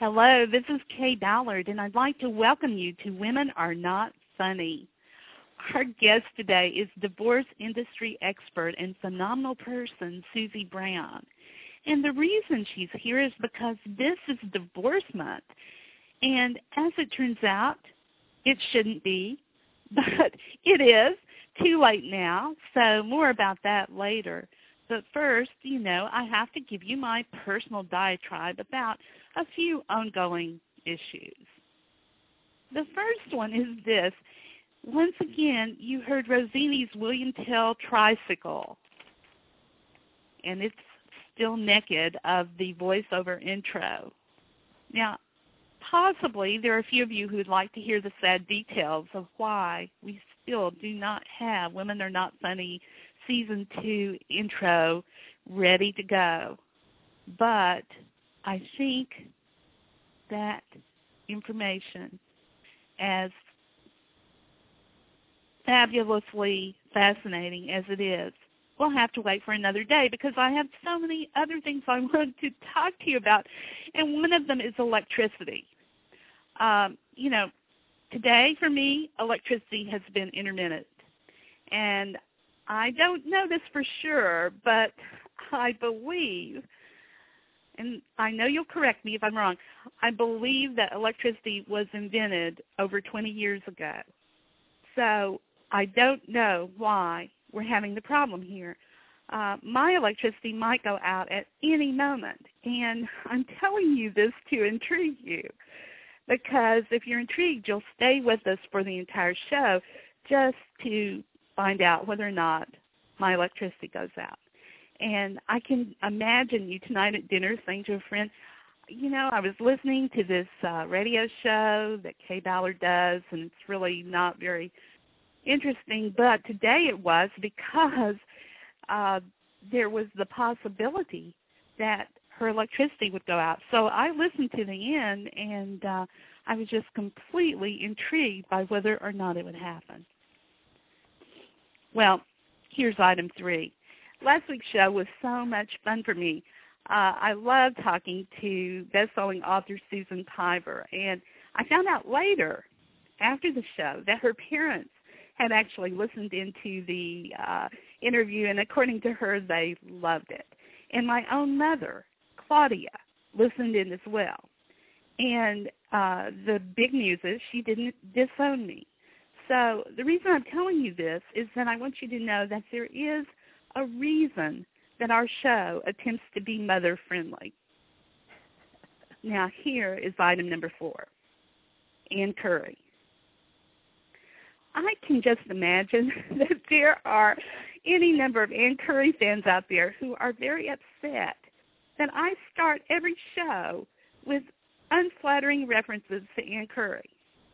Hello, this is Kay Ballard, and I'd like to welcome you to Women Are Not Funny. Our guest today is divorce industry expert and phenomenal person, Susie Brown. And the reason she's here is because this is divorce month. And as it turns out, it shouldn't be, but it is. Too late now, so more about that later. But first, I have to give you my personal diatribe about a few ongoing issues. The first one is this. Once again, you heard Rossini's William Tell Tricycle, and it's Still Naked of the voiceover intro. Now, possibly there are a few of you who would like to hear the sad details of why we still do not have Women Are Not Funny Season 2 intro ready to go. But I think that information, as fabulously fascinating as it is, we'll have to wait for another day because I have so many other things I want to talk to you about, and one of them is electricity. Today for me, electricity has been intermittent, and I don't know this for sure, but I believe, and I know you'll correct me if I'm wrong, I believe that electricity was invented over 20 years ago. So I don't know why we're having the problem here. My electricity might go out at any moment, and I'm telling you this to intrigue you, because if you're intrigued, you'll stay with us for the entire show just to find out whether or not my electricity goes out. And I can imagine you tonight at dinner saying to a friend, I was listening to this radio show that Kay Ballard does, and it's really not very interesting, but today it was because there was the possibility that her electricity would go out. So I listened to the end, and I was just completely intrigued by whether or not it would happen. Well, here's item 3. Last week's show was so much fun for me. I love talking to best-selling author Susan Piver, and I found out later, after the show, that her parents had actually listened into the interview, and according to her, they loved it. And my own mother, Claudia, listened in as well. And the big news is she didn't disown me. So the reason I'm telling you this is that I want you to know that there is a reason that our show attempts to be mother-friendly. Now, here is item number 4, Ann Curry. I can just imagine that there are any number of Ann Curry fans out there who are very upset that I start every show with unflattering references to Ann Curry.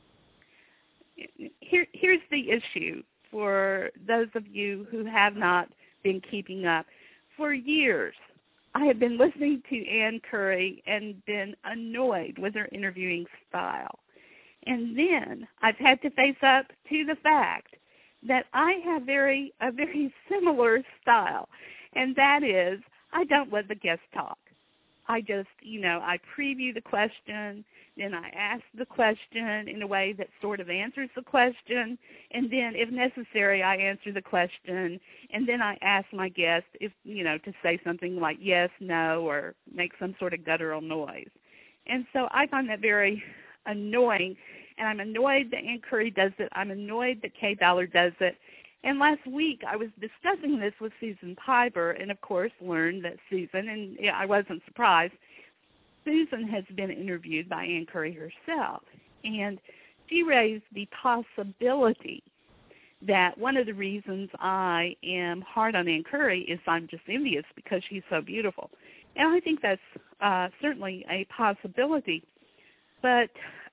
Here's the issue for those of you who have not been keeping up. For years, I have been listening to Ann Curry and been annoyed with her interviewing style. And then I've had to face up to the fact that I have a very similar style, and that is I don't let the guest talk. I just, I preview the question, then I ask the question in a way that sort of answers the question, and then if necessary, I answer the question, and then I ask my guest if, to say something like yes, no, or make some sort of guttural noise. And so I find that very annoying, and I'm annoyed that Ann Curry does it. I'm annoyed that Kay Ballard does it. And last week I was discussing this with Susan Piver, and of course learned that Susan, and I wasn't surprised, Susan has been interviewed by Ann Curry herself, and she raised the possibility that one of the reasons I am hard on Ann Curry is I'm just envious because she's so beautiful. And I think that's certainly a possibility. But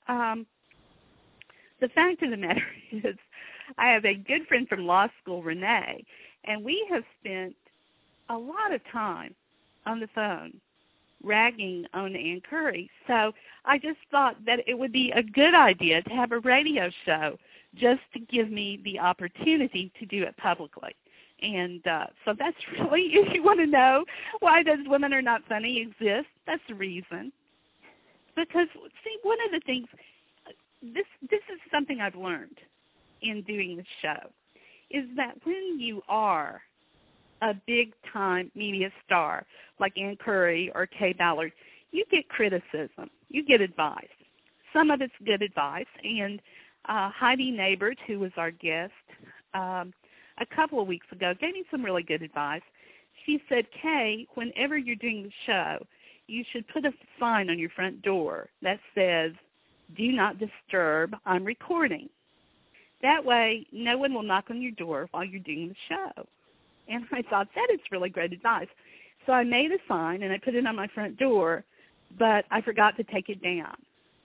the fact of the matter is I have a good friend from law school, Renee, and we have spent a lot of time on the phone ragging on Ann Curry. So I just thought that it would be a good idea to have a radio show just to give me the opportunity to do it publicly. And so that's really, if you want to know why does Women Are Not Funny exist, that's the reason. Because, see, one of the things, this is something I've learned in doing this show, is that when you are a big-time media star like Ann Curry or Kay Ballard, you get criticism. You get advice. Some of it's good advice. And Heidi Neighbors, who was our guest a couple of weeks ago, gave me some really good advice. She said, Kay, whenever you're doing the show, you should put a sign on your front door that says, do not disturb, I'm recording. That way, no one will knock on your door while you're doing the show. And I thought, that is really great advice. So I made a sign, and I put it on my front door, but I forgot to take it down.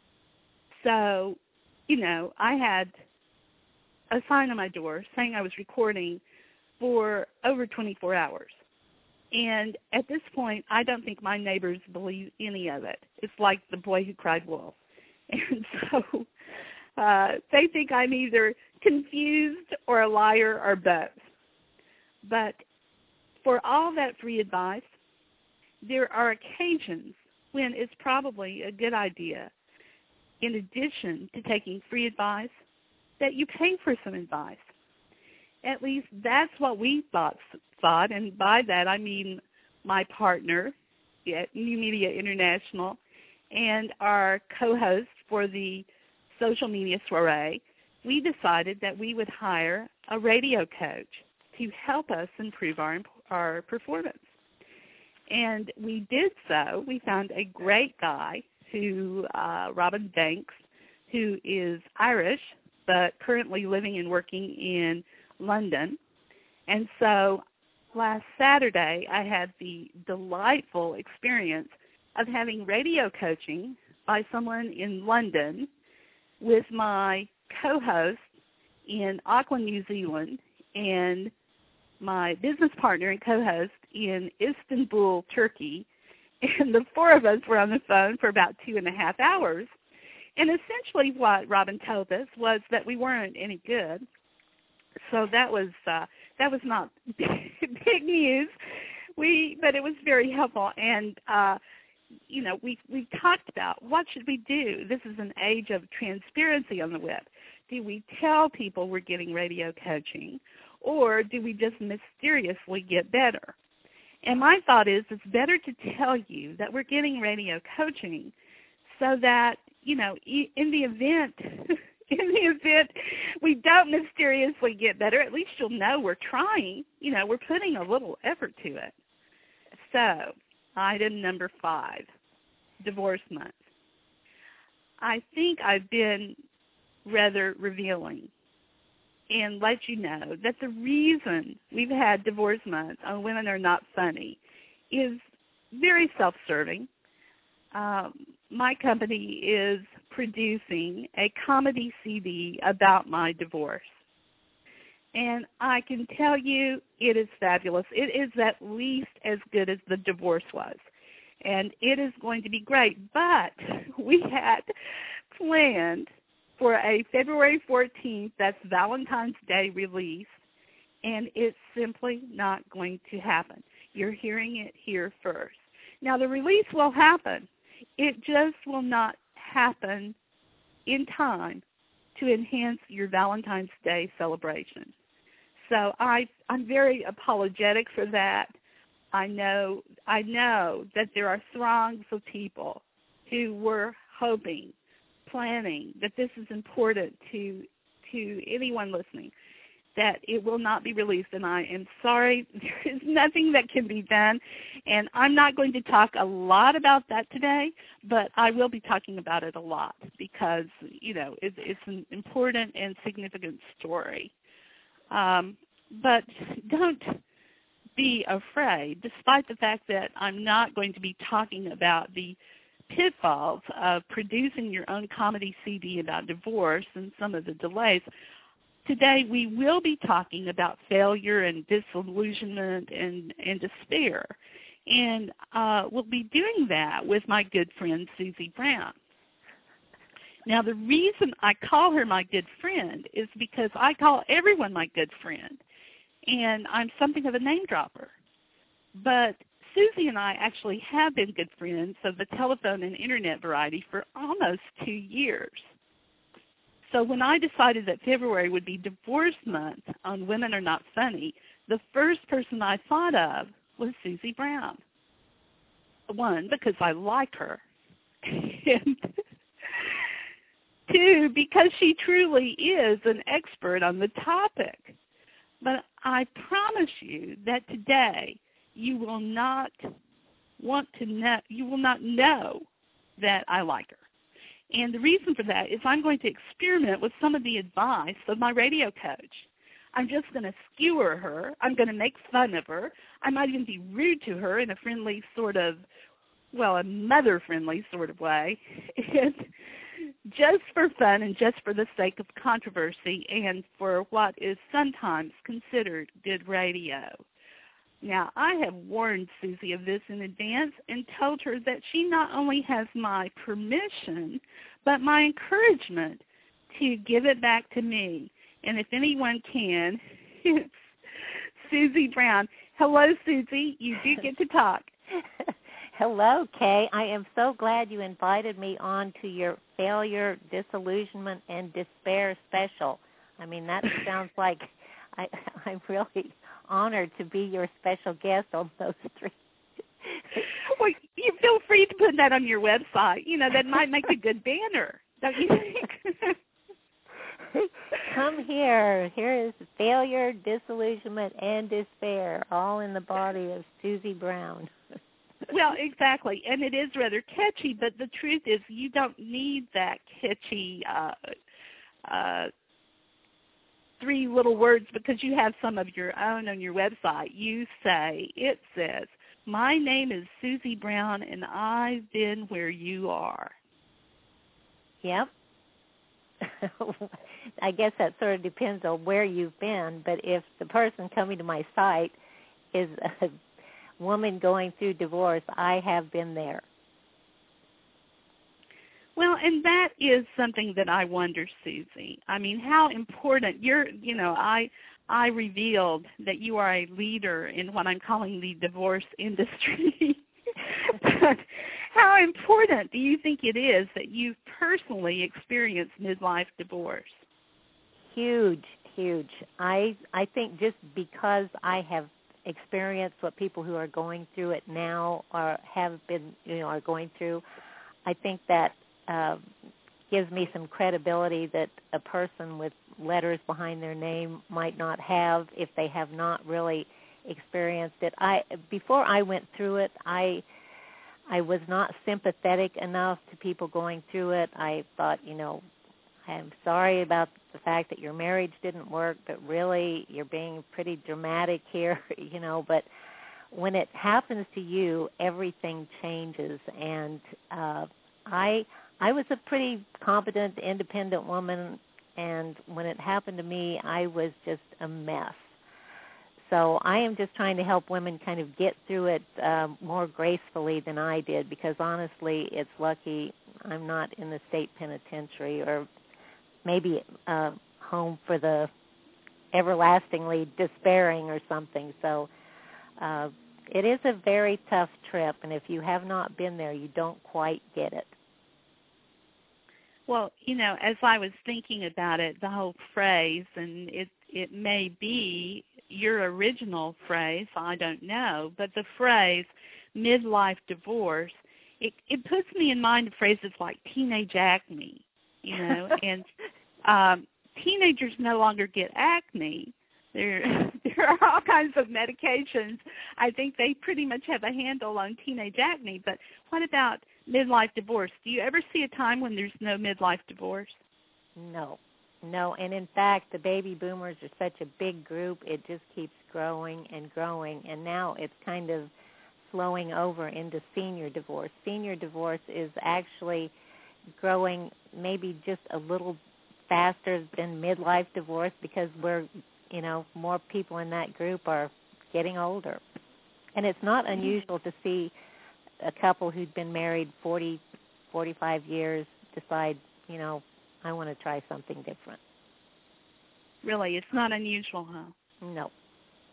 So, you know, I had a sign on my door saying I was recording for over 24 hours. And at this point, I don't think my neighbors believe any of it. It's like the boy who cried wolf. And so they think I'm either confused or a liar or both. But for all that free advice, there are occasions when it's probably a good idea, in addition to taking free advice, that you pay for some advice. At least that's what we thought, and by that I mean my partner at New Media International and our co-host for the social media soiree. We decided that we would hire a radio coach to help us improve our performance. And we did so. We found a great guy Robin Banks, who is Irish, but currently living and working in London. And so last Saturday, I had the delightful experience of having radio coaching by someone in London with my co-host in Auckland, New Zealand, and my business partner and co-host in Istanbul, Turkey. And the four of us were on the phone for about 2.5 hours. And essentially what Robin told us was that we weren't any good. So that was not big news. But it was very helpful. And you know, we talked about what should we do. This is an age of transparency on the web. Do we tell people we're getting radio coaching, or do we just mysteriously get better? And my thought is it's better to tell you that we're getting radio coaching so that, you know, in the event we don't mysteriously get better, at least you'll know we're trying. You know, we're putting a little effort to it. So, item number 5, divorce month. I think I've been rather revealing and let you know that the reason we've had divorce month on Women Are Not Funny is very self-serving. My company is producing a comedy CD about my divorce. And I can tell you it is fabulous. It is at least as good as the divorce was. And it is going to be great. But we had planned for a February 14th, that's Valentine's Day release, and it's simply not going to happen. You're hearing it here first. Now, the release will happen. It just will not happen in time to enhance your Valentine's Day celebration. So I'm very apologetic for that. I know that there are throngs of people who were hoping, planning that this is important to anyone listening, that it will not be released, and I am sorry. There is nothing that can be done, and I'm not going to talk a lot about that today, but I will be talking about it a lot because, you know, it's an important and significant story. But don't be afraid, despite the fact that I'm not going to be talking about the pitfalls of producing your own comedy CD about divorce and some of the delays. Today we will be talking about failure and disillusionment and despair. And we'll be doing that with my good friend Susie Brown. Now, the reason I call her my good friend is because I call everyone my good friend, and I'm something of a name dropper. But Susie and I actually have been good friends of the telephone and internet variety for almost 2 years. So when I decided that February would be divorce month on Women Are Not Funny, the first person I thought of was Susie Brown. One, because I like her. And two, because she truly is an expert on the topic. But I promise you that today you will not know that I like her. And the reason for that is I'm going to experiment with some of the advice of my radio coach. I'm just going to skewer her. I'm going to make fun of her. I might even be rude to her in a friendly sort of, well, a mother-friendly sort of way. And just for fun and just for the sake of controversy and for what is sometimes considered good radio. Now, I have warned Susie of this in advance and told her that she not only has my permission, but my encouragement to give it back to me. And if anyone can, it's Susie Brown. Hello, Susie. You do get to talk. Hello, Kay. I am so glad you invited me on to your failure, disillusionment, and despair special. I mean, that sounds like I'm really honored to be your special guest on those three. Well, you feel free to put that on your website. You know, that might make a good banner, don't you think? Come here. Here is failure, disillusionment, and despair, all in the body of Susie Brown. Well, exactly, and it is rather catchy, but the truth is you don't need that catchy three little words because you have some of your own on your website. It says, my name is Susie Brown, and I've been where you are. Yep. I guess that sort of depends on where you've been, but if the person coming to my site is a woman going through divorce, I have been there. Well, and that is something that I wonder, Susie. I mean, how important I revealed that you are a leader in what I'm calling the divorce industry. But how important do you think it is that you've personally experienced midlife divorce? Huge, huge. I think just because I have experienced what people who are going through it now are going through, I think that gives me some credibility that a person with letters behind their name might not have if they have not really experienced it. Before I went through it, I was not sympathetic enough to people going through it. I thought, I'm sorry about the fact that your marriage didn't work, but really you're being pretty dramatic here, but when it happens to you, everything changes. And I was a pretty competent, independent woman, and when it happened to me, I was just a mess. So I am just trying to help women kind of get through it more gracefully than I did, because honestly, it's lucky I'm not in the state penitentiary or maybe home for the everlastingly despairing or something. So it is a very tough trip, and if you have not been there, you don't quite get it. Well, as I was thinking about it, the whole phrase, and it may be your original phrase, I don't know, but the phrase midlife divorce, it puts me in mind of phrases like teenage acne, and teenagers no longer get acne. There are all kinds of medications. I think they pretty much have a handle on teenage acne, but what about midlife divorce? Do you ever see a time when there's no midlife divorce? No, and in fact, the baby boomers are such a big group, it just keeps growing and growing, and now it's kind of flowing over into senior divorce. Senior divorce is actually growing maybe just a little faster than midlife divorce because we're, more people in that group are getting older. And it's not unusual to see a couple who'd been married 40, 45 years decide, I want to try something different. Really? It's not unusual, huh? No.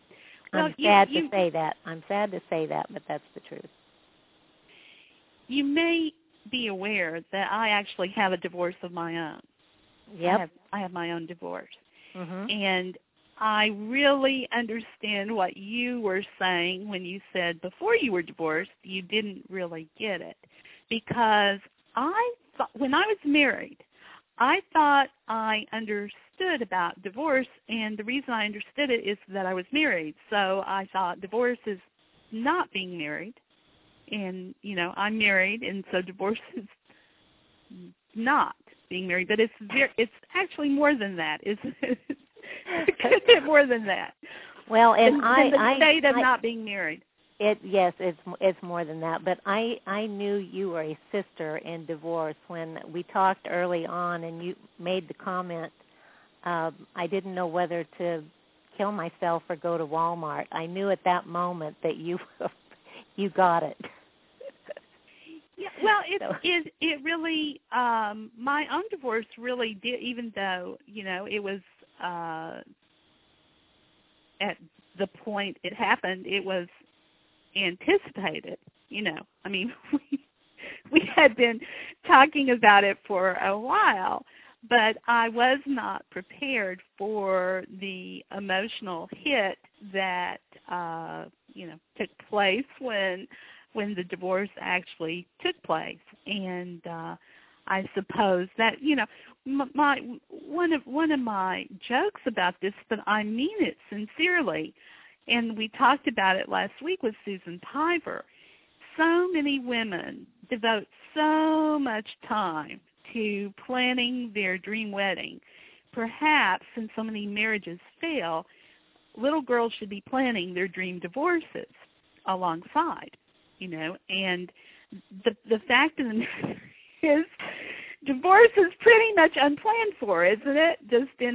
I'm sad to say that. I'm sad to say that, but that's the truth. You may be aware that I actually have a divorce of my own. Yep. I have my own divorce. Mm-hmm. And I really understand what you were saying when you said before you were divorced, you didn't really get it. Because I thought, when I was married, I thought I understood about divorce, and the reason I understood it is that I was married. So I thought divorce is not being married, and, you know, I'm married, and so divorce is not being married. But it's actually more than that. It's a good bit more than that. Well, and in the state of not being married. Yes, it's more than that. But I knew you were a sister in divorce when we talked early on, and you made the comment, I didn't know whether to kill myself or go to Walmart. I knew at that moment that you got it. Yeah, well, it really my own divorce really did, even though, you know, it was at the point it happened, it was anticipated, you know. I mean, we had been talking about it for a while, but I was not prepared for the emotional hit that you know, took place when the divorce actually took place. And I suppose that, you know, one of my jokes about this, but I mean it sincerely, and we talked about it last week with Susan Piver. So many women devote so much time to planning their dream wedding. Perhaps, since so many marriages fail, little girls should be planning their dream divorces alongside, you know. And the fact of the matter is, divorce is pretty much unplanned for, isn't it? Just even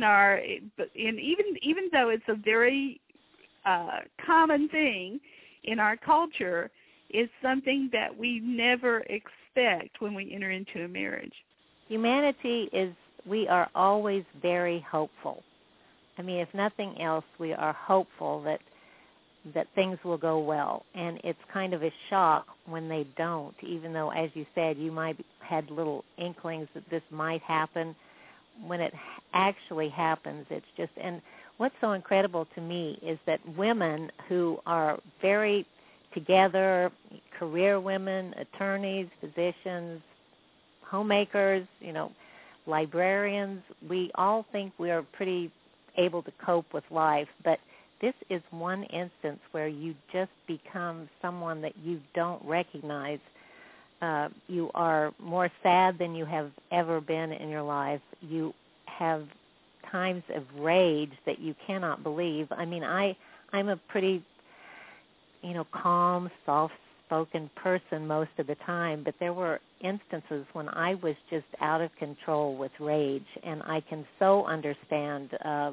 though it's a very common thing in our culture, is something that we never expect when we enter into a marriage. Humanity we are always very hopeful. I mean, if nothing else, we are hopeful that things will go well. And it's kind of a shock when they don't, even though, as you said, you might had little inklings that this might happen. When it actually happens, it's just, and what's so incredible to me is that women who are very together, career women, attorneys, physicians, homemakers, you know, librarians, we all think we are pretty able to cope with life, but this is one instance where you just become someone that you don't recognize. You are more sad than you have ever been in your life. You have times of rage that you cannot believe. I mean, I'm a pretty, you know, calm, soft-spoken person most of the time, but there were instances when I was just out of control with rage, and I can so understand,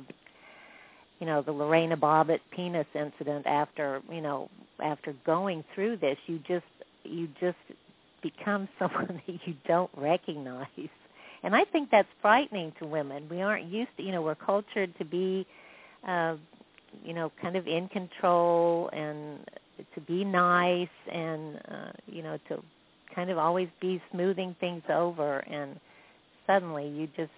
you know, the Lorena Bobbitt penis incident. After going through this, you just become someone that you don't recognize. And I think that's frightening to women. We aren't used to, you know, we're cultured to be, you know, kind of in control and to be nice and, you know, to kind of always be smoothing things over. And suddenly you just,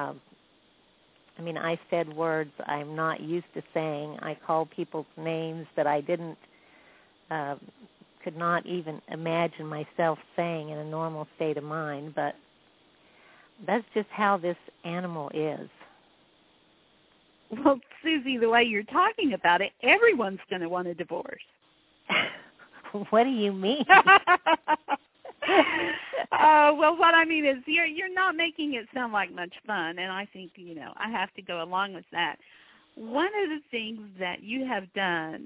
I mean, I said words I'm not used to saying. I called people's names that I could not even imagine myself saying in a normal state of mind. But that's just how this animal is. Well, Susie, the way you're talking about it, everyone's going to want a divorce. What do you mean? Well, what I mean is you're not making it sound like much fun, and I think, you know, I have to go along with that. One of the things that you have done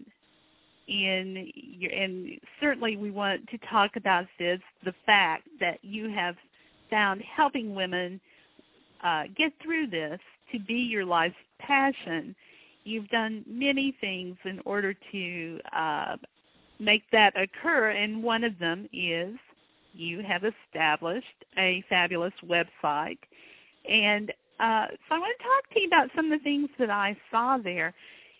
and certainly we want to talk about this, the fact that you have found helping women get through this to be your life's passion. You've done many things in order to make that occur, and one of them is you have established a fabulous website. And so I want to talk to you about some of the things that I saw there.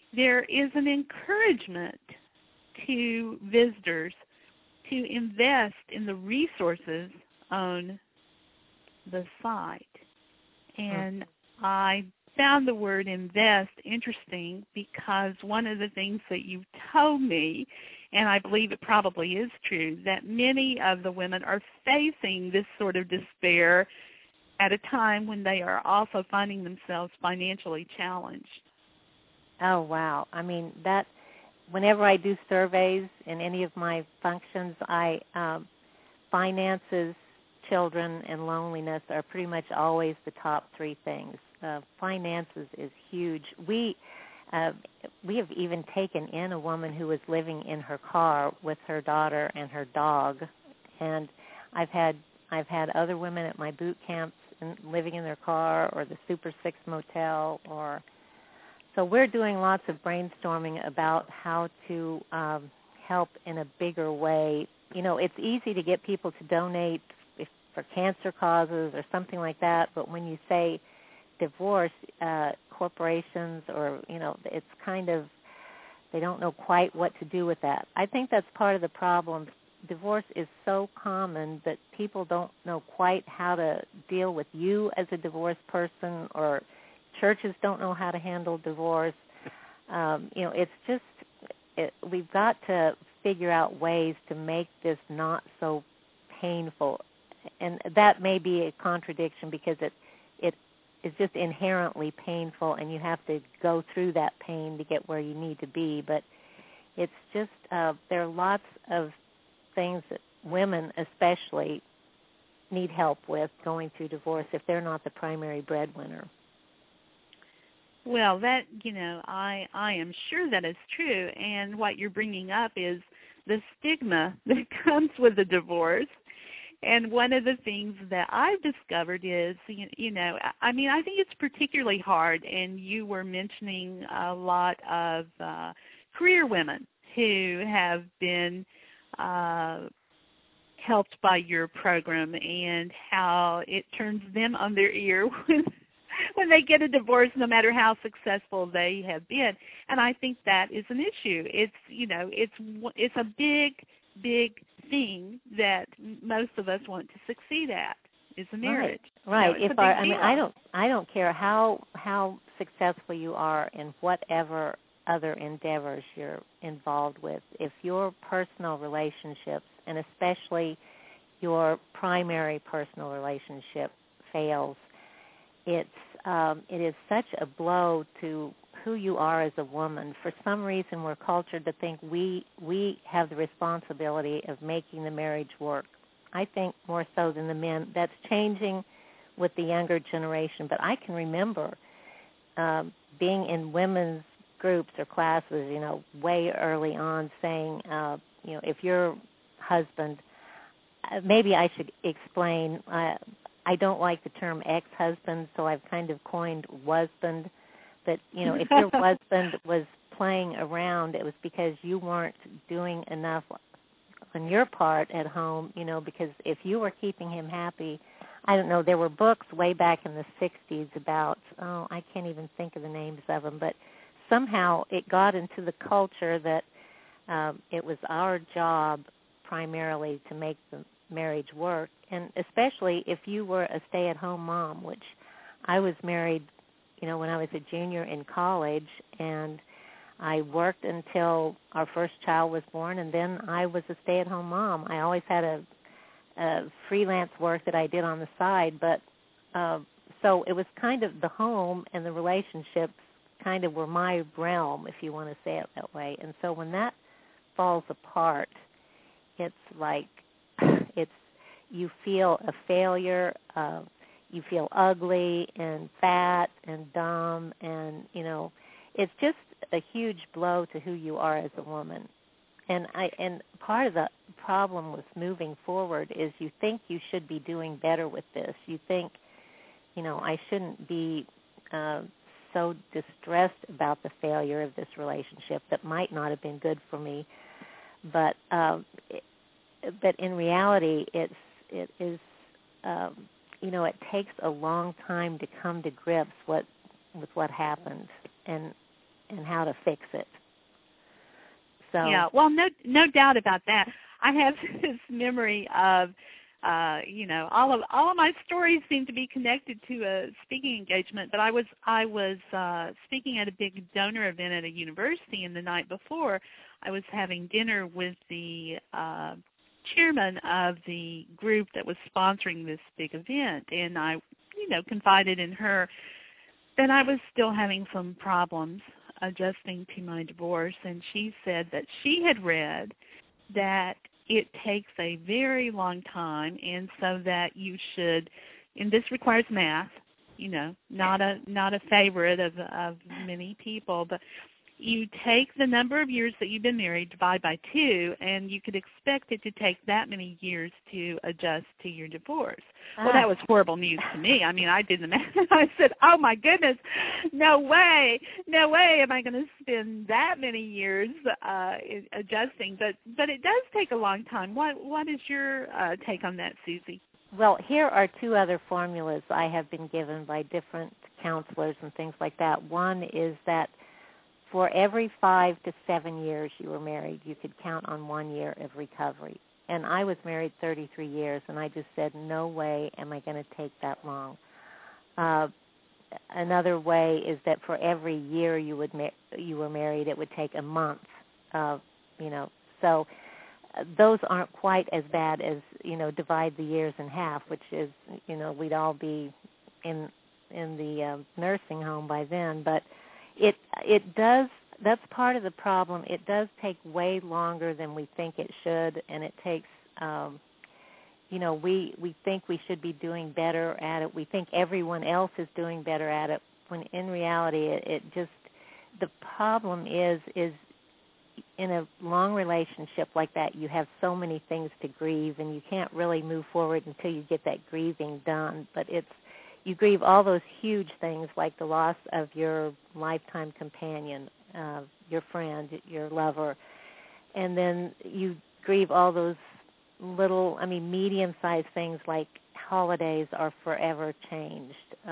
there is an encouragement to visitors to invest in the resources on the site. And I found the word invest interesting because one of the things that you told me, and I believe it probably is true, that many of the women are facing this sort of despair at a time when they are also finding themselves financially challenged. Oh, wow. I mean, that whenever I do surveys in any of my functions, finances, children, and loneliness are pretty much always the top three things. Finances is huge. We have even taken in a woman who was living in her car with her daughter and her dog, and I've had other women at my boot camps living in their car or the Super 6 motel. So we're doing lots of brainstorming about how to help in a bigger way. You know, it's easy to get people to donate for cancer causes or something like that, but when you say divorce, corporations or, you know, it's kind of, they don't know quite what to do with that. I think that's part of the problem. Divorce is so common that people don't know quite how to deal with you as a divorced person, or churches don't know how to handle divorce. You know, it's just, we've got to figure out ways to make this not so painful. And that may be a contradiction because it is just inherently painful, and you have to go through that pain to get where you need to be. But it's just, there are lots of things that women especially need help with going through divorce if they're not the primary breadwinner. Well, that, you know, I am sure that is true. And what you're bringing up is the stigma that comes with a divorce. And one of the things that I've discovered is, you know, I mean, I think it's particularly hard, and you were mentioning a lot of career women who have been helped by your program and how it turns them on their ear when they get a divorce, no matter how successful they have been. And I think that is an issue. It's, you know, it's a big thing that most of us want to succeed at, is a marriage. Right. You know, I don't care how successful you are in whatever other endeavors you're involved with. If your personal relationships, and especially your primary personal relationship, fails, it is such a blow to who you are as a woman. For some reason, we're cultured to think we have the responsibility of making the marriage work. I think more so than the men. That's changing with the younger generation. But I can remember being in women's groups or classes, you know, way early on, saying, you know, if your husband, maybe I should explain. I don't like the term ex-husband, so I've kind of coined wasband. But, you know, if your husband was playing around, it was because you weren't doing enough on your part at home, you know, because if you were keeping him happy, I don't know, there were books way back in the 60s about, I can't even think of the names of them, but somehow it got into the culture that it was our job primarily to make the marriage work, and especially if you were a stay-at-home mom, which I was married, you know, when I was a junior in college, and I worked until our first child was born, and then I was a stay-at-home mom. I always had a freelance work that I did on the side, but so it was kind of the home and the relationships kind of were my realm, if you want to say it that way. And so when that falls apart, it's like you feel a failure, you feel ugly and fat and dumb, and, you know, it's just a huge blow to who you are as a woman. And part of the problem with moving forward is you think you should be doing better with this. You think, you know, I shouldn't be so distressed about the failure of this relationship that might not have been good for me. But in reality, it is, you know, it takes a long time to come to grips with what happened. And and how to fix it. So yeah, well, no doubt about that. I have this memory of, all of my stories seem to be connected to a speaking engagement. But I was speaking at a big donor event at a university, and the night before, I was having dinner with the chairman of the group that was sponsoring this big event, and I, confided in her that I was still having some problems adjusting to my divorce, and she said that she had read that it takes a very long time, and so that you should, and this requires math, not a favorite of many people, but you take the number of years that you've been married, divide by 2, and you could expect it to take that many years to adjust to your divorce. Well, that was horrible news to me. I mean, I did the math. I said, oh, my goodness, no way am I going to spend that many years adjusting. But it does take a long time. What is your take on that, Susie? Well, here are 2 other formulas I have been given by different counselors and things like that. One is that for every 5 to 7 years you were married, you could count on 1 year of recovery. And I was married 33 years, and I just said, no way am I going to take that long. Another way is that for every year you were married, it would take a month. So those aren't quite as bad as, divide the years in half, which is, we'd all be in the nursing home by then. But it does, that's part of the problem. It does take way longer than we think it should, and it takes, we think we should be doing better at it. We think everyone else is doing better at it, when in reality the problem is in a long relationship like that, you have so many things to grieve, and you can't really move forward until you get that grieving done. But you grieve all those huge things like the loss of your lifetime companion, your friend, your lover, and then you grieve all those little, medium-sized things like holidays are forever changed.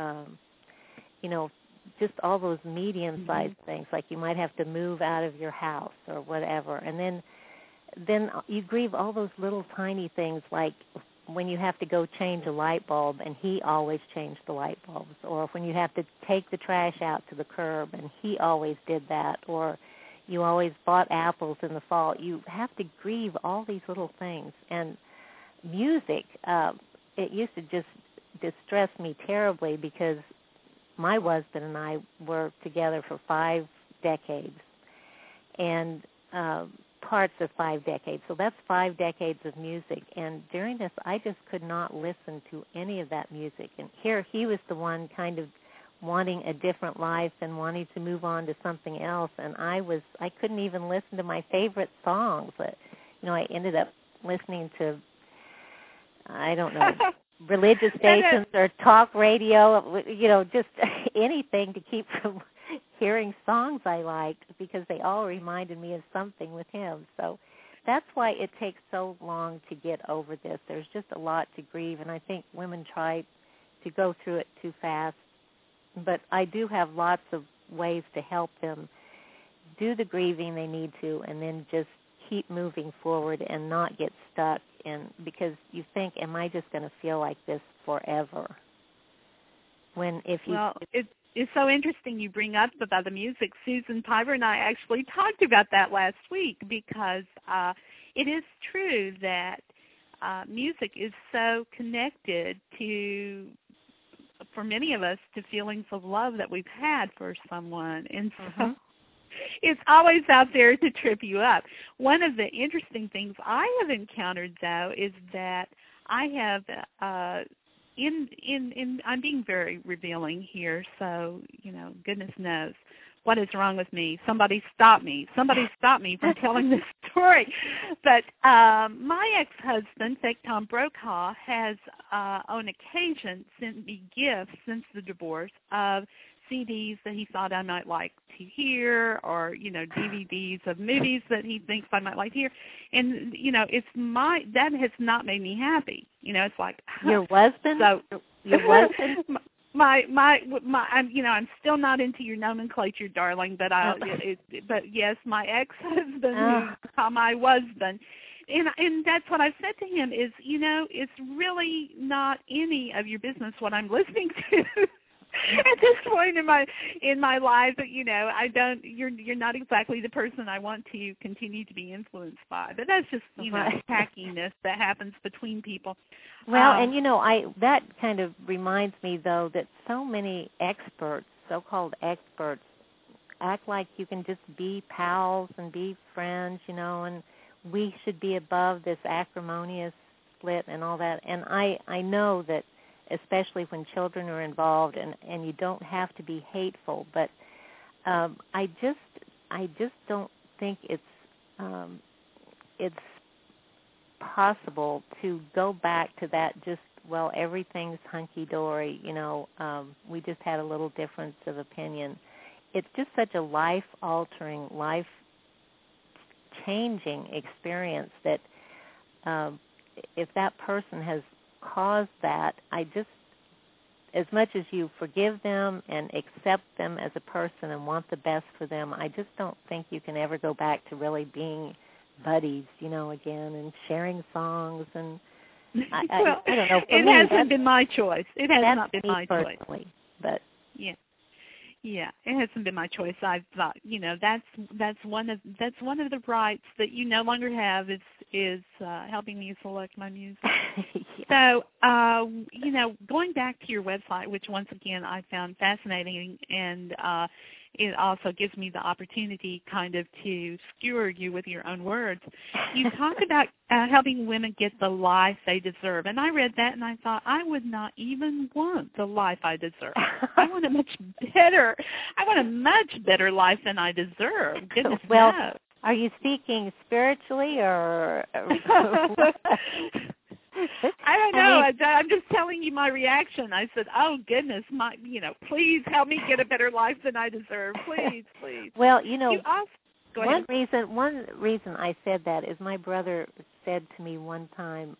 Just all those medium-sized things, like you might have to move out of your house or whatever. And then you grieve all those little tiny things, like when you have to go change a light bulb, and he always changed the light bulbs, or when you have to take the trash out to the curb, and he always did that, or you always bought apples in the fall. You have to grieve all these little things. And music, it used to just distress me terribly, because my husband and I were together for 5 decades, and parts of 5 decades. So that's 5 decades of music. And during this, I just could not listen to any of that music. And here he was the one kind of wanting a different life and wanting to move on to something else. And I couldn't even listen to my favorite songs. I ended up listening to, I don't know, religious stations or talk radio, just anything to keep from hearing songs I liked, because they all reminded me of something with him. So that's why it takes so long to get over this. There's just a lot to grieve, and I think women try to go through it too fast. But I do have lots of ways to help them do the grieving they need to, and then just keep moving forward and not get stuck in, because you think, am I just going to feel like this forever? It's so interesting you bring up about the music. Susan Piver and I actually talked about that last week, because it is true that music is so connected to, for many of us, to feelings of love that we've had for someone. And so it's always out there to trip you up. One of the interesting things I have encountered, though, is that I have I'm being very revealing here, so, goodness knows what is wrong with me. Somebody stop me. Somebody stop me from telling this story. But my ex-husband, fake Tom Brokaw, has on occasion sent me gifts since the divorce of CDs that he thought I might like to hear, or, DVDs of movies that he thinks I might like to hear. And, that has not made me happy. It's like... Your husband? So, your husband? I'm still not into your nomenclature, darling. But but yes, my ex-husband, who's my husband, and that's what I've said to him is, it's really not any of your business what I'm listening to. At this point in my life, you're not exactly the person I want to continue to be influenced by. But that's just, tackiness that happens between people. Well, that kind of reminds me, though, that so many experts, so-called experts, act like you can just be pals and be friends, and we should be above this acrimonious split and all that. And I know that, especially when children are involved, and you don't have to be hateful, but I just don't think it's possible to go back to that everything's hunky-dory, we just had a little difference of opinion. It's just such a life-altering, life-changing experience that if that person has caused that, as much as you forgive them and accept them as a person and want the best for them, I just don't think you can ever go back to really being buddies, again, and sharing songs. And I don't know. It hasn't been my choice. It has not been my choice. But yeah, it hasn't been my choice. I thought, that's one of the rights that you no longer have is helping me select my music. Yeah. So, going back to your website, which once again I found fascinating, and it also gives me the opportunity kind of to skewer you with your own words. You talk about helping women get the life they deserve. And I read that and I thought, I would not even want the life I deserve. I want a much better life than I deserve. Goodness knows. Are you speaking spiritually or? I don't know. I'm just telling you my reason. I said, "Oh goodness, please help me get a better life than I deserve, please." Well, one reason I said that is my brother said to me one time,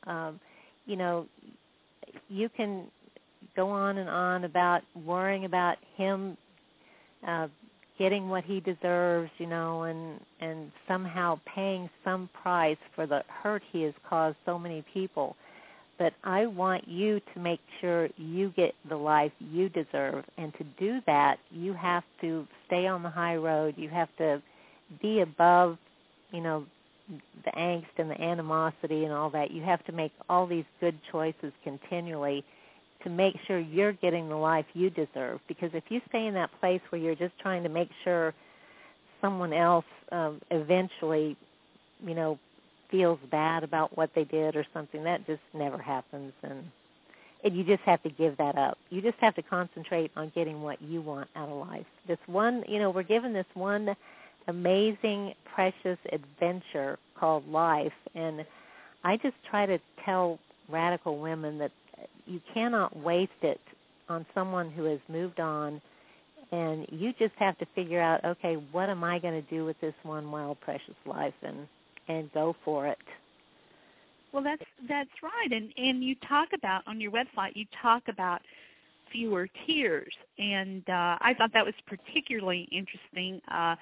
you can go on and on about worrying about him getting what he deserves, and somehow paying some price for the hurt he has caused so many people. But I want you to make sure you get the life you deserve. And to do that, you have to stay on the high road. You have to be above, the angst and the animosity and all that. You have to make all these good choices continually to make sure you're getting the life you deserve. Because if you stay in that place where you're just trying to make sure someone else eventually, feels bad about what they did or something, that just never happens. And you just have to give that up. You just have to concentrate on getting what you want out of life. This one, we're given this one amazing, precious adventure called life. And I just try to tell radical women that you cannot waste it on someone who has moved on, and you just have to figure out, okay, what am I going to do with this one wild, precious life, and go for it. Well, that's right. And you talk about, on your website, you talk about fewer tears, and I thought that was particularly interesting.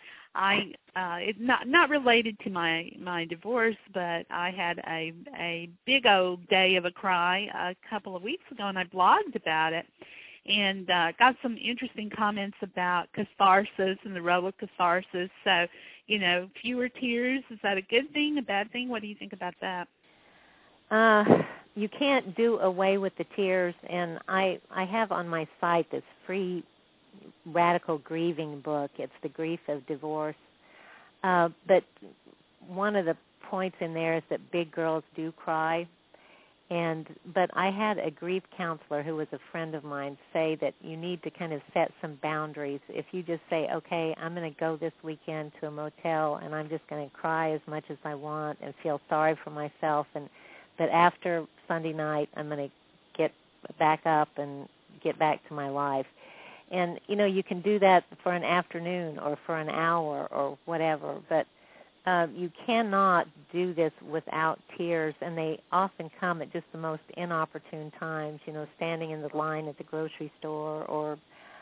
It's not related to my divorce, but I had a big old day of a cry a couple of weeks ago, and I blogged about it, and got some interesting comments about catharsis and the role of catharsis. So, fewer tears, is that a good thing, a bad thing? What do you think about that? You can't do away with the tears, and I have on my site this free radical grieving book. It's The Grief of Divorce. But one of the points in there is that big girls do cry. But I had a grief counselor who was a friend of mine say that you need to kind of set some boundaries. If you just say, okay, I'm going to go this weekend to a motel and I'm just going to cry as much as I want and feel sorry for myself, but after Sunday night I'm going to get back up and get back to my life. And, you can do that for an afternoon or for an hour or whatever, but you cannot do this without tears, and they often come at just the most inopportune times, standing in the line at the grocery store or,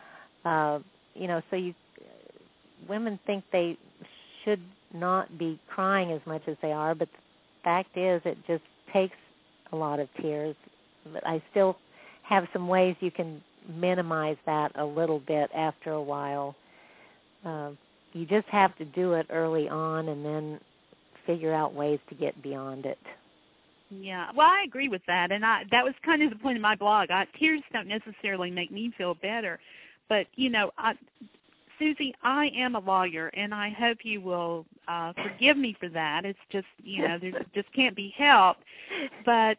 so women think they should not be crying as much as they are, but the fact is it just takes a lot of tears. But I still have some ways you can minimize that a little bit after a while. You just have to do it early on and then figure out ways to get beyond it. Yeah, well, I agree with that, and that was kind of the point of my blog. Tears don't necessarily make me feel better, but, Susie, I am a lawyer, and I hope you will forgive me for that. It's just, there just can't be helped. But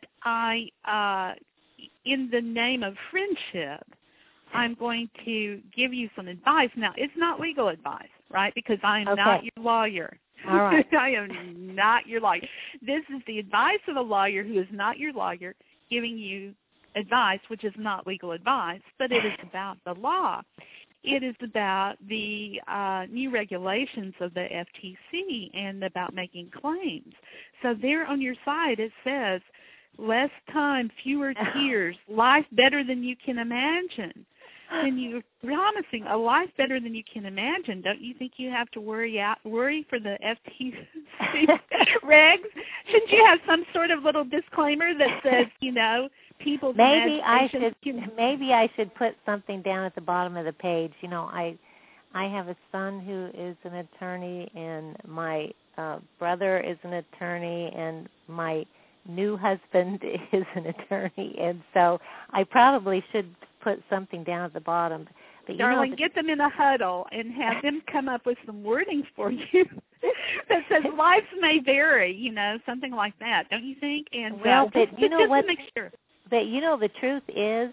in the name of friendship, I'm going to give you some advice. Now, it's not legal advice, right, because I am not your lawyer. All right. I am not your lawyer. This is the advice of a lawyer who is not your lawyer giving you advice, which is not legal advice, but it is about the law. It is about the new regulations of the FTC and about making claims. So there on your side it says, less time, fewer tears, life better than you can imagine. And you're promising a life better than you can imagine. Don't you think you have to worry for the FTC regs? Shouldn't you have some sort of little disclaimer that says, people's maybe I should put something down at the bottom of the page. I have a son who is an attorney, and my brother is an attorney, and my new husband is an attorney, and so I probably should put something down at the bottom. But darling, get them in a huddle and have them come up with some wording for you that says lives may vary, something like that. Don't you think? And but just to make sure. But the truth is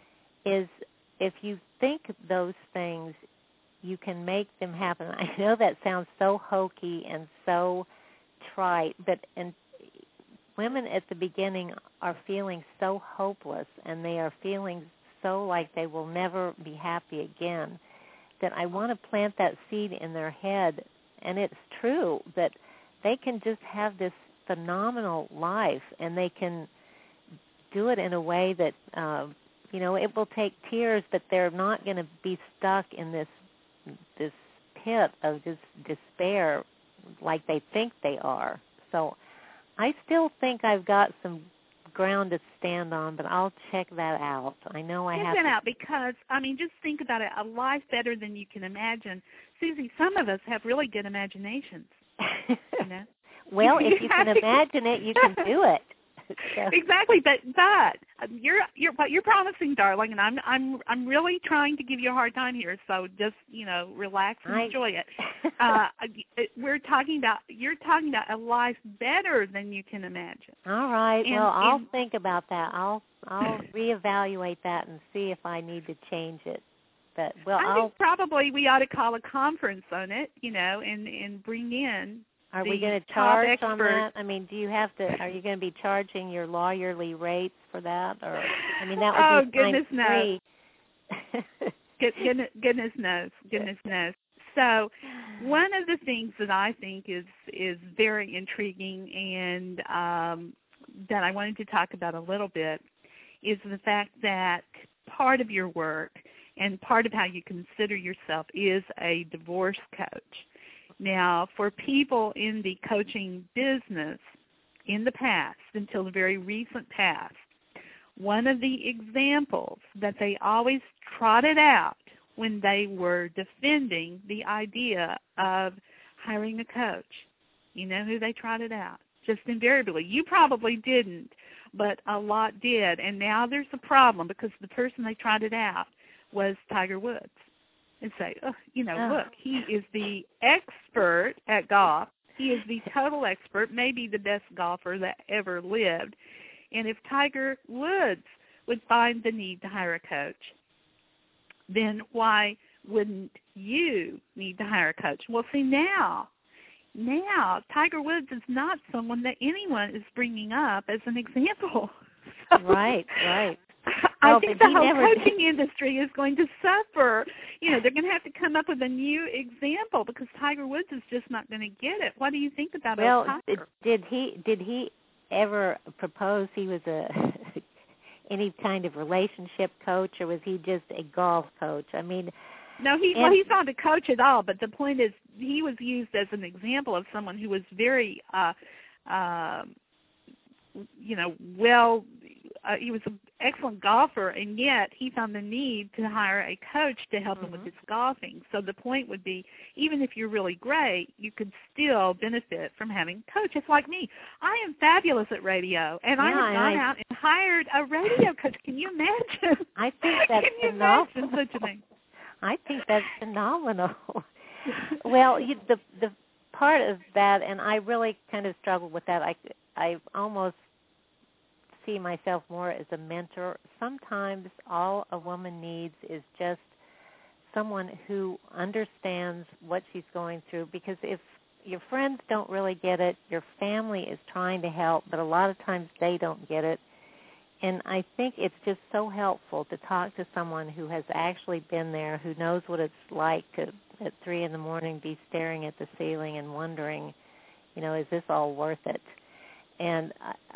if you think those things, you can make them happen. I know that sounds so hokey and so trite, but women at the beginning are feeling so hopeless, and they are feeling so like they will never be happy again, that I want to plant that seed in their head. And it's true that they can just have this phenomenal life, and they can do it in a way that, it will take tears, but they're not going to be stuck in this pit of just despair like they think they are. So I still think I've got some ground to stand on, but I'll check that out. I know I have to. Check that out because, just think about it, a life better than you can imagine. Susie, some of us have really good imaginations. Well, if you can imagine it, you can do it. So. Exactly, but you're promising, darling, and I'm really trying to give you a hard time here. So just relax and enjoy it. You're talking about a life better than you can imagine. All right. I'll think about that. I'll reevaluate that and see if I need to change it. But I think probably we ought to call a conference on it, and bring in. Are we going to charge on that? Do you have to? Are you going to be charging your lawyerly rates for that, or that would be goodness free? Goodness knows. So, one of the things that I think is very intriguing and that I wanted to talk about a little bit is the fact that part of your work and part of how you consider yourself is a divorce coach. Now, for people in the coaching business in the past, until the very recent past, one of the examples that they always trotted out when they were defending the idea of hiring a coach, you know who they trotted out? Just invariably. You probably didn't, but a lot did. And now there's a problem because the person they trotted out was Tiger Woods. And say, look, he is the expert at golf. He is the total expert, maybe the best golfer that ever lived. And if Tiger Woods would find the need to hire a coach, then why wouldn't you need to hire a coach? Well, see, now Tiger Woods is not someone that anyone is bringing up as an example. Right. I think the whole coaching industry is going to suffer. They're going to have to come up with a new example because Tiger Woods is just not going to get it. What do you think about Tiger? Did he ever propose he was any kind of relationship coach, or was he just a golf coach? I mean, no, he's not a coach at all. But the point is, he was used as an example of someone who was very, he was an excellent golfer, and yet he found the need to hire a coach to help him with his golfing. So the point would be, even if you're really great, you could still benefit from having a coach. It's like me. I am fabulous at radio, and I have gone out and hired a radio coach. Can you imagine? I think that's phenomenal. Can you imagine such a thing? I think that's phenomenal. Well, the part of that, and I really kind of struggled with that. I almost see myself more as a mentor. Sometimes all a woman needs is just someone who understands what she's going through, because if your friends don't really get it, your family is trying to help, but a lot of times they don't get it. And I think it's just so helpful to talk to someone who has actually been there, who knows what it's like to, at 3 a.m, be staring at the ceiling and wondering, is this all worth it? And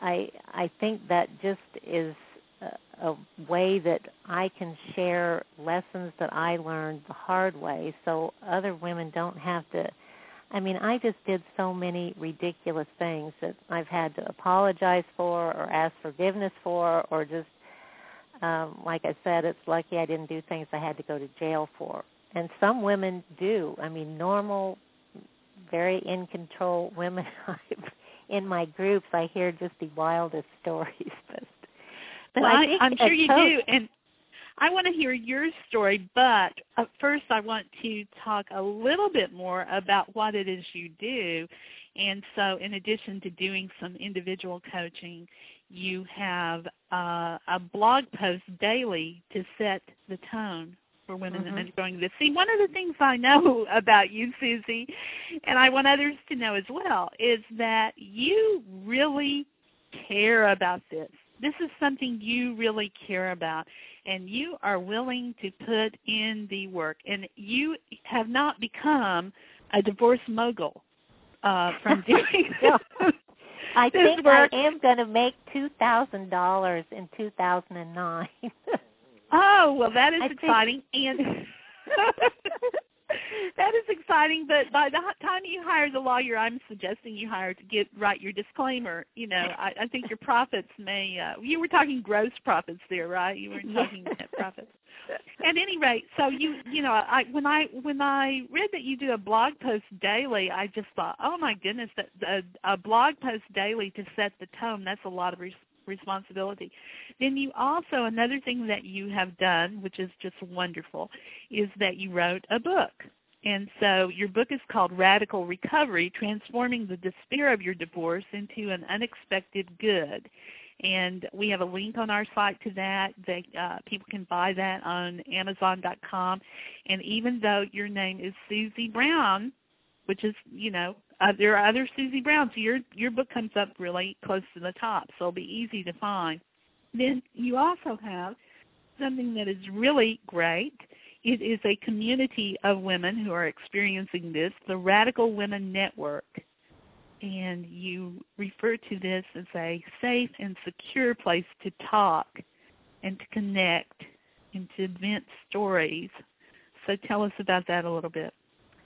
I think that just is a way that I can share lessons that I learned the hard way so other women don't have to. I mean, I just did so many ridiculous things that I've had to apologize for or ask forgiveness for, or just, like I said, it's lucky I didn't do things I had to go to jail for. And some women do. I mean, normal, very in-control women in my groups, I hear just the wildest stories. But I'm sure you do. And I want to hear your story, but first I want to talk a little bit more about what it is you do. And so in addition to doing some individual coaching, you have a blog post daily to set the tone for women undergoing this. See, one of the things I know about you, Susie, and I want others to know as well, is that you really care about this. This is something you really care about, and you are willing to put in the work. And you have not become a divorce mogul from doing I think work. I am going to make $2,000 in 2009. Oh, well, that is exciting. And that is exciting, but by the time you hire the lawyer I'm suggesting you hire to write your disclaimer, I think your profits may, you were talking gross profits there, right? You weren't talking net profits. At any rate, so when I read that you do a blog post daily, I just thought, oh my goodness, that a blog post daily to set the tone, that's a lot of responsibility. Then you also, another thing that you have done, which is just wonderful, is that you wrote a book. And so your book is called Radical Recovery, Transforming the Despair of Your Divorce into an Unexpected Good. And we have a link on our site to that. People can buy that on Amazon.com. And even though your name is Susie Brown, which is, there are other Susie Browns, so your book comes up really close to the top, so it'll be easy to find. Then you also have something that is really great. It is a community of women who are experiencing this, the Radical Women Network. And you refer to this as a safe and secure place to talk and to connect and to vent stories. So tell us about that a little bit.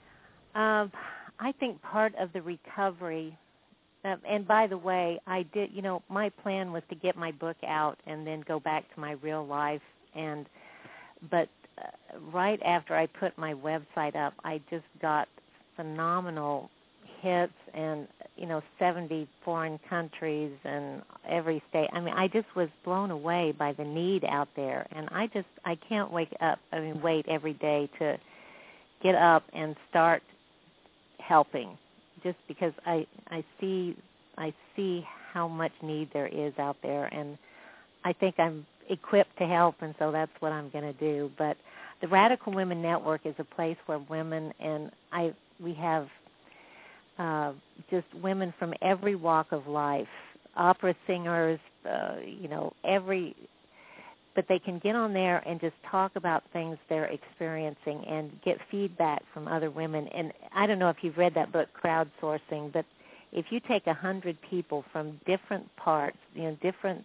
I think part of the recovery, and by the way, I did, my plan was to get my book out and then go back to my real life. But right after I put my website up, I just got phenomenal hits and, 70 foreign countries and every state. I mean, I just was blown away by the need out there. And I can't wait every day to get up and start helping, just because I see how much need there is out there, and I think I'm equipped to help, and so that's what I'm going to do. But the Radical Women Network is a place where women, and we have just women from every walk of life, opera singers, but they can get on there and just talk about things they're experiencing and get feedback from other women. And I don't know if you've read that book, Crowdsourcing, but if you take 100 people from different parts, different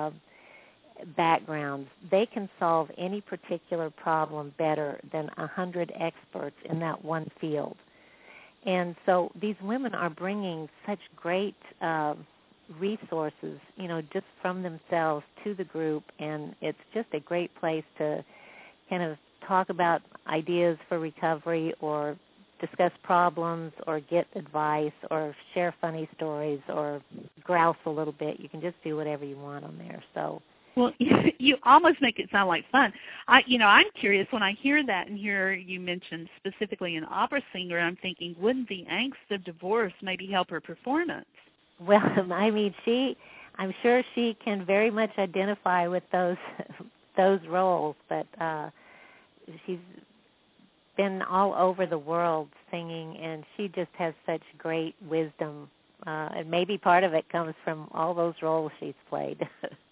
backgrounds, they can solve any particular problem better than 100 experts in that one field. And so these women are bringing such great resources, just from themselves to the group, and it's just a great place to kind of talk about ideas for recovery or discuss problems or get advice or share funny stories or grouse a little bit. You can just do whatever you want on there. So, well, you almost make it sound like fun. I'm curious when I hear that and hear you mention specifically an opera singer. I'm thinking, wouldn't the angst of divorce maybe help her performance? Well, I mean, I'm sure she can very much identify with those roles, but she's been all over the world singing, and she just has such great wisdom, and maybe part of it comes from all those roles she's played.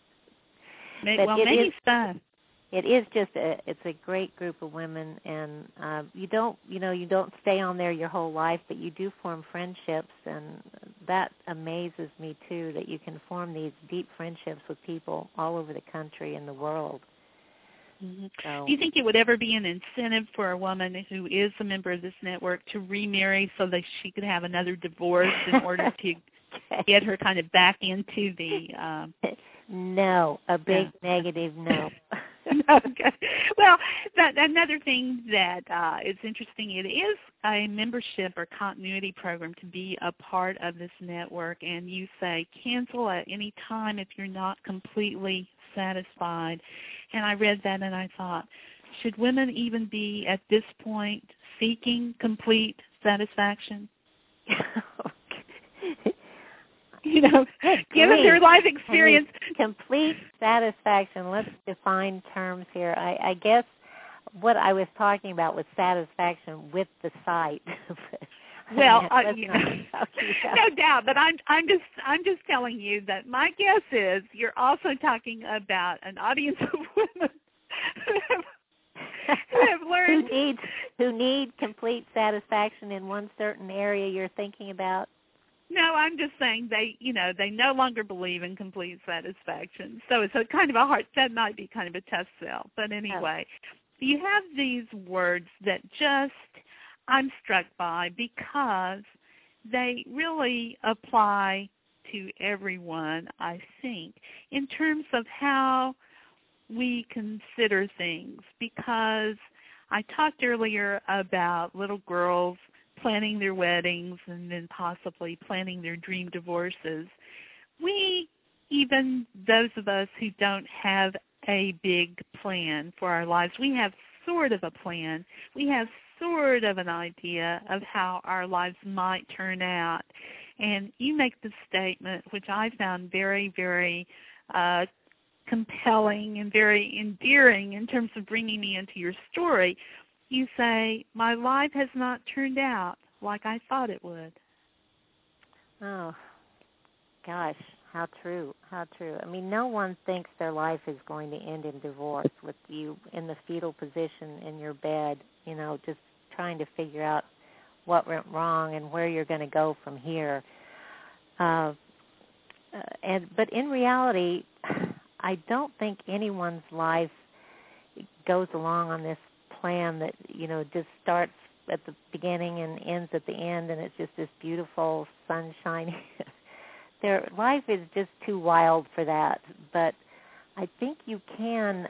Maybe so. It is just it's a great group of women, and you don't stay on there your whole life, but you do form friendships, and that amazes me too, that you can form these deep friendships with people all over the country and the world. Mm-hmm. So, do you think it would ever be an incentive for a woman who is a member of this network to remarry so that she could have another divorce in order to get her kind of back into the... No, a big negative no. Okay. Well, another thing that is interesting, it is a membership or continuity program to be a part of this network, and you say cancel at any time if you're not completely satisfied. And I read that and I thought, should women even be at this point seeking complete satisfaction? Given their life experience. Complete satisfaction. Let's define terms here. I guess what I was talking about was satisfaction with the site. Well, no doubt, but I'm just telling you that my guess is you're also talking about an audience of women who have learned who need complete satisfaction in one certain area you're thinking about. No, I'm just saying they no longer believe in complete satisfaction. So it's a kind of a hard, that might be kind of a tough sell. But anyway, you have these words that I'm struck by because they really apply to everyone, I think, in terms of how we consider things. Because I talked earlier about little girls planning their weddings and then possibly planning their dream divorces. Even those of us who don't have a big plan for our lives, we have sort of a plan. We have sort of an idea of how our lives might turn out. And you make the statement, which I found very, very compelling and very endearing in terms of bringing me into your story. You say, my life has not turned out like I thought it would. Oh, gosh, how true, how true. I mean, no one thinks their life is going to end in divorce with you in the fetal position in your bed, just trying to figure out what went wrong and where you're going to go from here. But in reality, I don't think anyone's life goes along on this plan that, just starts at the beginning and ends at the end, and it's just this beautiful sunshine. Their life is just too wild for that. But I think you can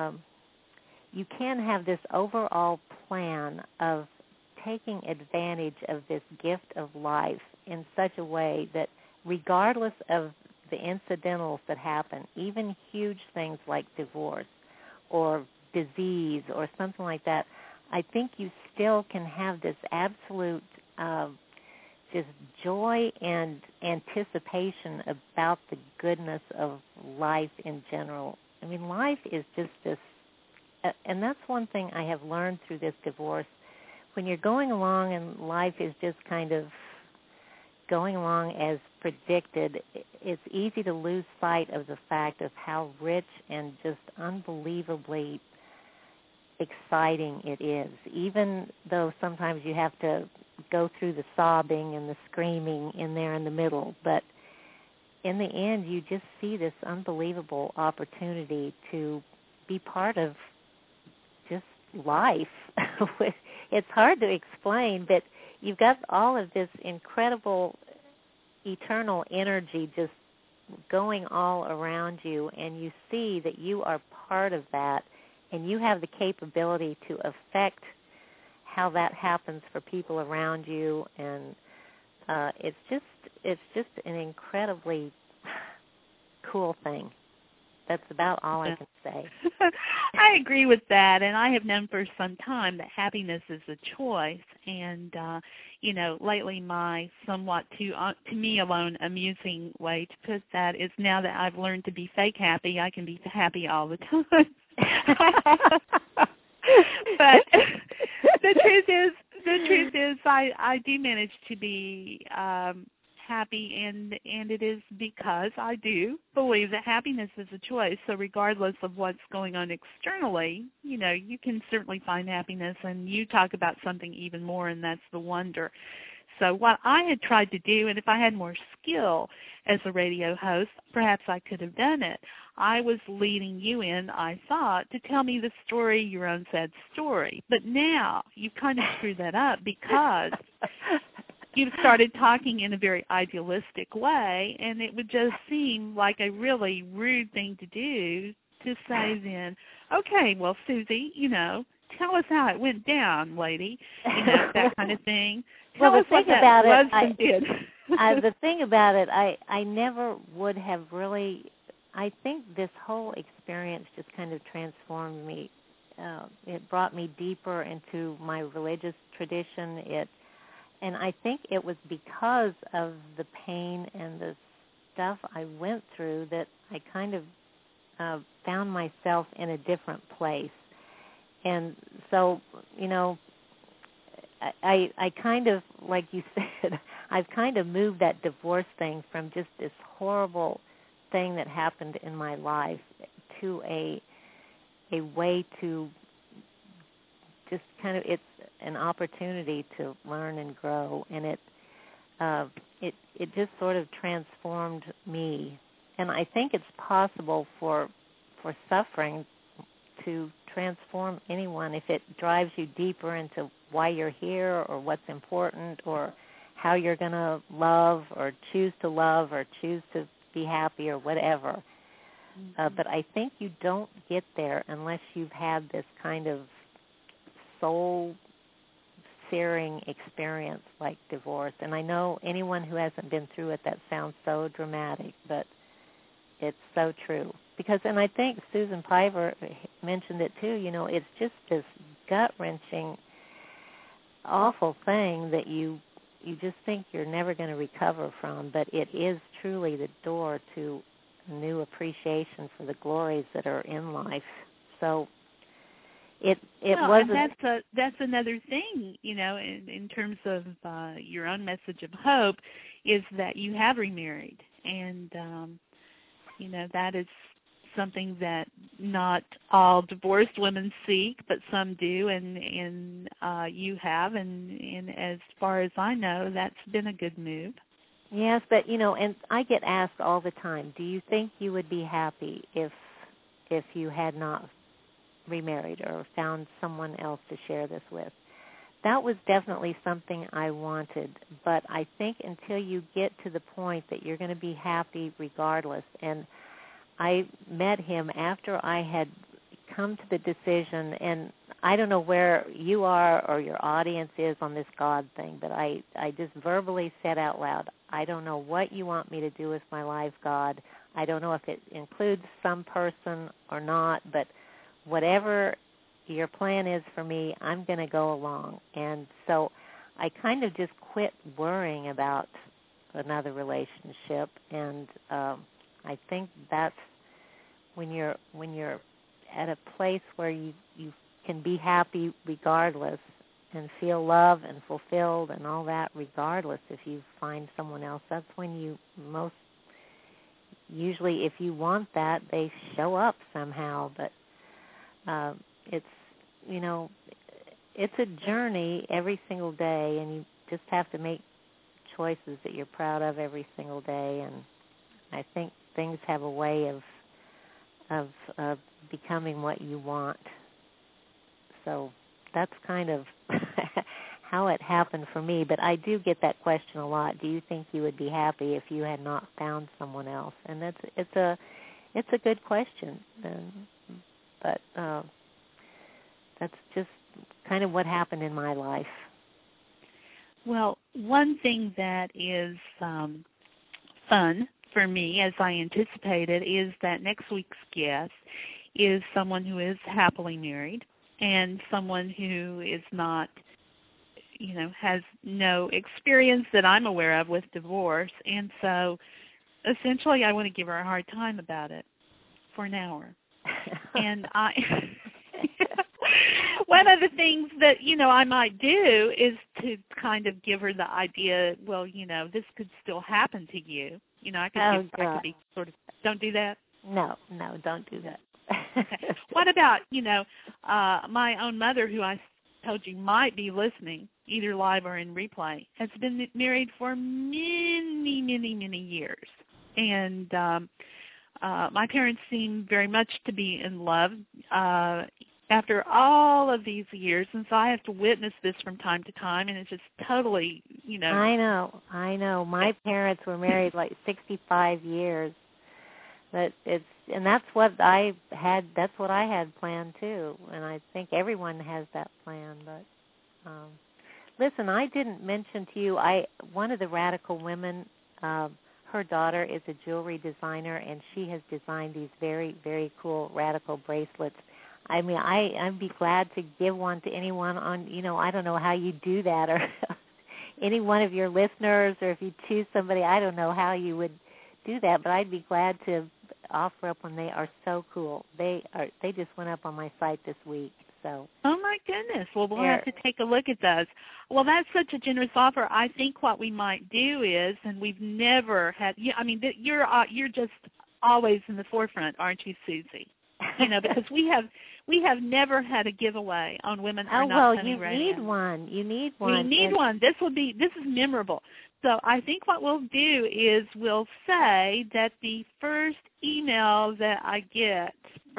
have this overall plan of taking advantage of this gift of life in such a way that regardless of the incidentals that happen, even huge things like divorce or disease or something like that, I think you still can have this absolute just joy and anticipation about the goodness of life in general. I mean, life is just this, and that's one thing I have learned through this divorce. When you're going along and life is just kind of going along as predicted, it's easy to lose sight of the fact of how rich and just unbelievable unbelievably exciting it is, even though sometimes you have to go through the sobbing and the screaming in there in the middle. But in the end, you just see this unbelievable opportunity to be part of just life. It's hard to explain, but you've got all of this incredible eternal energy just going all around you, and you see that you are part of that, and you have the capability to affect how that happens for people around you, and it's just an incredibly cool thing. That's about all I can say. I agree with that, and I have known for some time that happiness is a choice. And lately, my somewhat to me alone amusing way to put that is now that I've learned to be fake happy, I can be happy all the time. But the truth is, I do manage to be happy, and it is because I do believe that happiness is a choice. So regardless of what's going on externally, you can certainly find happiness, and you talk about something even more, and that's the wonder. So what I had tried to do, and if I had more skill as a radio host, perhaps I could have done it. I was leading you in, I thought, to tell me the story, your own sad story. But now you've kind of screwed that up because you've started talking in a very idealistic way, and it would just seem like a really rude thing to do to say then, okay, well, Susie, tell us how it went down, lady, that kind of thing. Tell us what that husband did. The thing about it, I never would have really, I think this whole experience just kind of transformed me. It brought me deeper into my religious tradition. And I think it was because of the pain and the stuff I went through that I kind of found myself in a different place. And so, I kind of, like you said, I've kind of moved that divorce thing from just this horrible thing that happened in my life to a way to just kind of, it's an opportunity to learn and grow, and it just sort of transformed me. And I think it's possible for suffering to transform anyone if it drives you deeper into why you're here or what's important or how you're going to love or choose to be happy or whatever. But I think you don't get there unless you've had this kind of soul-searing experience like divorce. And I know anyone who hasn't been through it, that sounds so dramatic, but it's so true. Because, and I think Susan Piver mentioned it too, it's just this gut-wrenching, awful thing that you just think you're never going to recover from, but it is truly the door to new appreciation for the glories that are in life. So it wasn't. And that's another thing, in terms of your own message of hope, is that you have remarried, and that is something that not all divorced women seek, but some do, and you have, and as far as I know, that's been a good move. Yes, but and I get asked all the time, do you think you would be happy if you had not remarried or found someone else to share this with? That was definitely something I wanted, but I think until you get to the point that you're going to be happy regardless, and I met him after I had come to the decision, and I don't know where you are or your audience is on this God thing, but I just verbally said out loud, I don't know what you want me to do with my life, God. I don't know if it includes some person or not, but whatever your plan is for me, I'm going to go along. And so I kind of just quit worrying about another relationship, and I think that's when you're at a place where you can be happy regardless and feel love and fulfilled and all that regardless if you find someone else. That's when you usually if you want that, they show up somehow. But it's, you know, it's a journey every single day, and you just have to make choices that you're proud of every single day. And I think things have a way of becoming what you want. So that's kind of how it happened for me. But I do get that question a lot. Do you think you would be happy if you had not found someone else? And it's a good question. But that's just kind of what happened in my life. Well, one thing that is fun for me, as I anticipated, is that next week's guest is someone who is happily married and someone who is not, you know, has no experience that I'm aware of with divorce. And so essentially I want to give her a hard time about it for an hour. And one of the things that, you know, I might do is to kind of give her the idea, well, you know, this could still happen to you. You know, I could be sort of, don't do that? No, don't do that. Okay. What about, you know, my own mother, who I told you might be listening, either live or in replay, has been married for many, many, many years. And my parents seem very much to be in love after all of these years. And so I have to witness this from time to time, and it's just totally, you know. I know. My parents were married like 65 years. And that's what I had. That's what I had planned too. And I think everyone has that plan. But listen, I didn't mention to you. One of the radical women, her daughter is a jewelry designer, and she has designed these very, very cool radical bracelets. I mean, I'd be glad to give one to anyone on. You know, I don't know how you do that, or any one of your listeners, or if you choose somebody. I don't know how you would do that, but I'd be glad to offer up when they are so cool. They just went up on my site this week. So. Oh my goodness! Well, we'll have to take a look at those. Well, that's such a generous offer. I think what we might do is, and we've never had. I mean, you're just always in the forefront, aren't you, Susie? You know, because we have never had a giveaway on Women Are Not Funny Radio. You need one. You need one. We need one. This is memorable. So I think what we'll do is we'll say that the first email that I get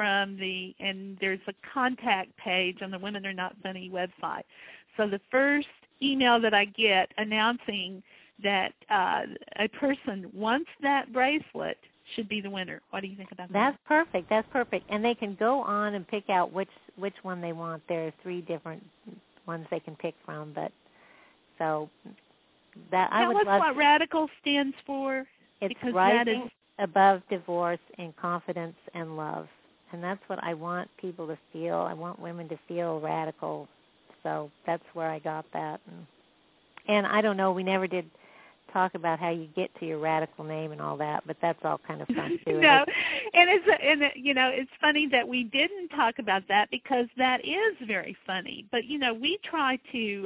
and there's a contact page on the Women Are Not Funny website. So the first email that I get announcing that a person wants that bracelet should be the winner. What do you think about that? That's perfect. And they can go on and pick out which one they want. There are 3 different ones they can pick from. But so that I would love. Tell us what RADICAL stands for. It's rising above divorce in confidence and love. And that's what I want people to feel. I want women to feel radical. So that's where I got that. And I don't know, we never did talk about how you get to your radical name and all that, but that's all kind of fun too. No, it's funny that we didn't talk about that, because that is very funny. But you know, we try to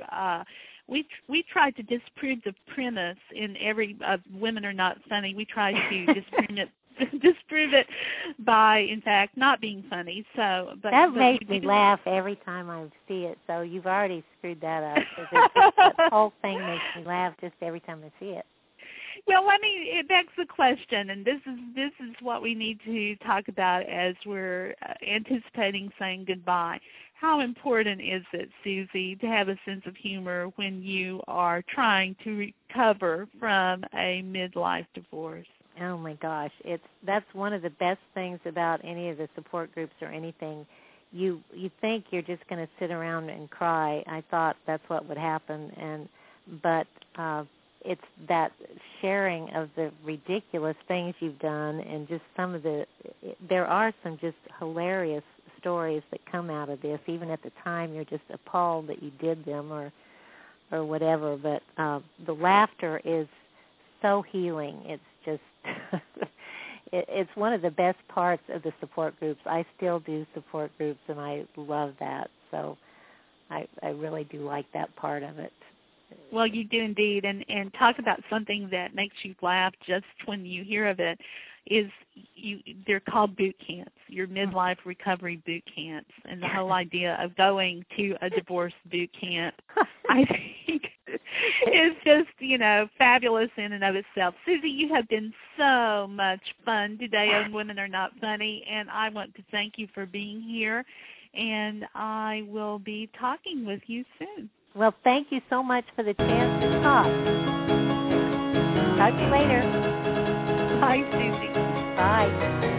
disprove the premise in every Women Are Not Funny. We try to disprove it by, in fact, not being funny. So, that makes me laugh every time I see it. So you've already screwed that up. That whole thing makes me laugh just every time I see it. Well, it begs the question, and this is what we need to talk about as we're anticipating saying goodbye. How important is it, Susie, to have a sense of humor when you are trying to recover from a midlife divorce? Oh my gosh, that's one of the best things about any of the support groups or anything. You think you're just going to sit around and cry. I thought that's what would happen, but it's that sharing of the ridiculous things you've done, and just there are some just hilarious stories that come out of this. Even at the time, you're just appalled that you did them or whatever. But the laughter is so healing. It's just it's one of the best parts of the support groups. I still do support groups, and I love that. So I really do like that part of it. Well, you do indeed, and talk about something that makes you laugh just when you hear of it. they're called boot camps, your midlife recovery boot camps, and the whole idea of going to a divorce boot camp, I think, is just, fabulous in and of itself. Susie, you have been so much fun today on Women Are Not Funny, and I want to thank you for being here, and I will be talking with you soon. Well, thank you so much for the chance to talk. Talk to you later. Bye, Susie. Bye.